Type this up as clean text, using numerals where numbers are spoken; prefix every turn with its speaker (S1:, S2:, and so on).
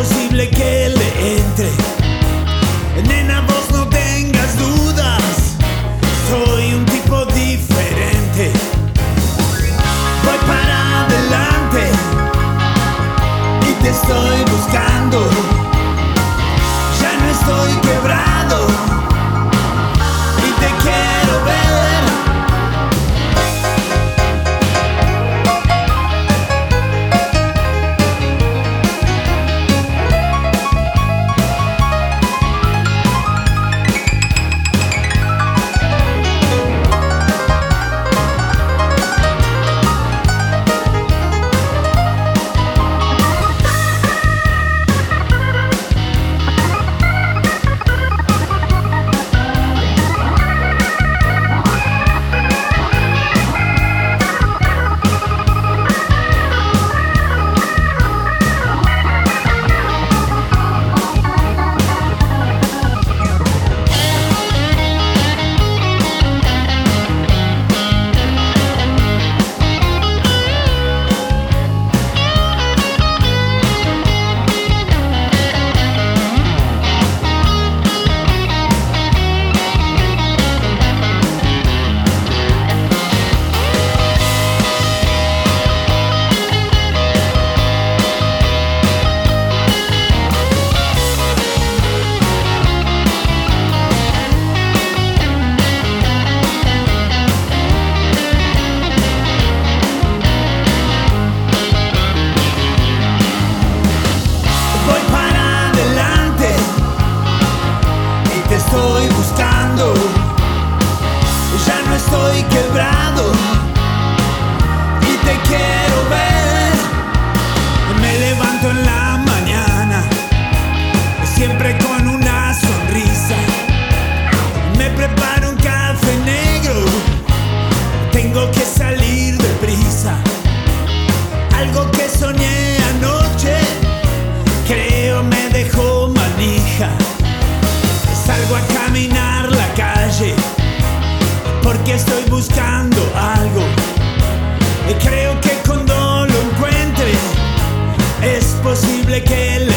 S1: posible que le entre. Nena, vos no tengas dudas, soy un tipo diferente. Voy para adelante y te estoy buscando. Ya no estoy quebrado y te quiero ver. Estoy buscando, ya no estoy quebrado y te quiero ver. Me levanto en la mañana, siempre con una sonrisa. Me preparo un café negro, tengo que salir deprisa. Algo que soñé anoche, creo me dejó manija. Salgo a caminar la calle porque estoy buscando algo y creo que cuando lo encuentre es posible que le